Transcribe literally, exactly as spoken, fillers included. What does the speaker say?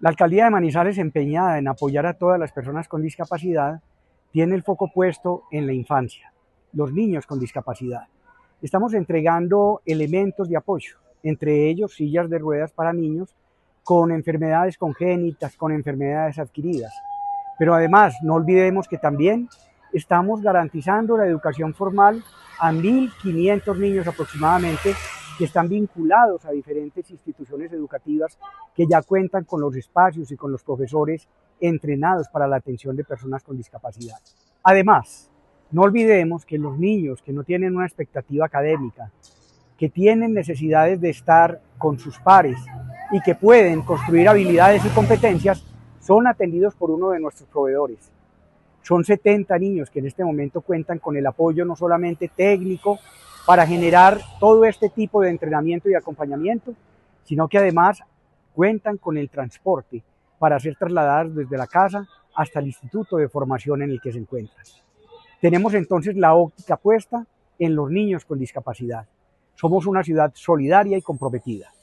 La alcaldía de Manizales, empeñada en apoyar a todas las personas con discapacidad, tiene el foco puesto en la infancia, los niños con discapacidad. Estamos entregando elementos de apoyo, entre ellos sillas de ruedas para niños con enfermedades congénitas, con enfermedades adquiridas. Pero además, no olvidemos que también estamos garantizando la educación formal a mil quinientos niños aproximadamente que están vinculados a diferentes instituciones educativas que ya cuentan con los espacios y con los profesores entrenados para la atención de personas con discapacidad. Además, no olvidemos que los niños que no tienen una expectativa académica, que tienen necesidades de estar con sus pares y que pueden construir habilidades y competencias, son atendidos por uno de nuestros proveedores. Son setenta niños que en este momento cuentan con el apoyo no solamente técnico para generar todo este tipo de entrenamiento y acompañamiento, sino que además cuentan con el transporte para ser trasladados desde la casa hasta el instituto de formación en el que se encuentran. Tenemos entonces la óptica puesta en los niños con discapacidad. Somos una ciudad solidaria y comprometida.